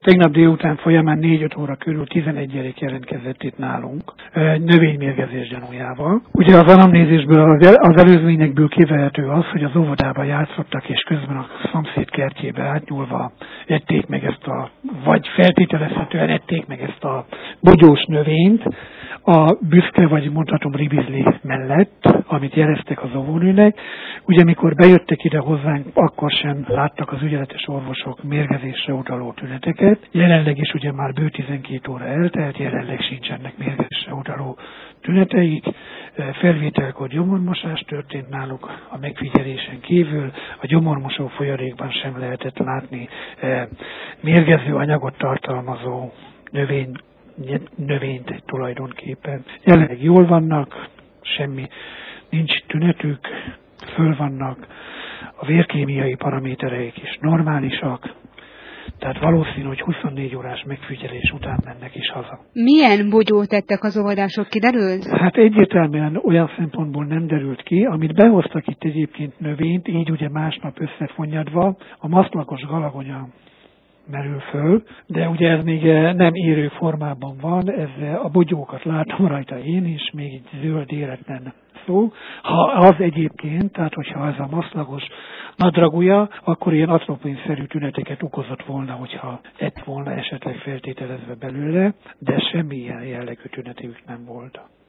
Tegnap délután folyamán 4-5 óra körül 11 gyerek jelentkezett itt nálunk növénymérgezés gyanújával. Ugye az anamnézisből, az előzményekből kivehető az, hogy az óvodában játszottak, és közben a szomszéd kertjébe átnyúlva ették meg vagy feltételezhetően ették meg ezt a bogyós növényt a büszke, vagy mondhatom ribizli mellett, amit jeleztek az óvónőnek. Ugye mikor bejöttek ide hozzánk, akkor sem láttak az ügyeletes orvosok mérgezésre utaló tüneteket. Jelenleg is ugye már bő 12 óra eltelt, jelenleg sincsenek mérgezésre utaló tüneteik. Felvételkor gyomormosás történt náluk a megfigyelésen kívül. A gyomormosó folyadékban sem lehetett látni mérgező anyagot tartalmazó növényt tulajdonképpen. Jelenleg jól vannak, nincs tünetük, föl vannak, a vérkémiai paramétereik is normálisak, tehát valószínű, hogy 24 órás megfigyelés után mennek is haza. Milyen bogyót tettek az óvodások, kiderült? Hát egyértelműen olyan szempontból nem derült ki, amit behoztak itt egyébként növényt, így ugye másnap összefonyadva, a maszlakos galagonya merül föl, de ugye ez még nem érő formában van, a bogyókat látom rajta én is, még egy zöld éretlen szó. Ha az egyébként, tehát hogyha ez a maszlagos nadragúja, akkor ilyen atropinszerű tüneteket okozott volna, hogyha ett volna esetleg feltételezve belőle, de semmilyen jellegű tünetük nem volt.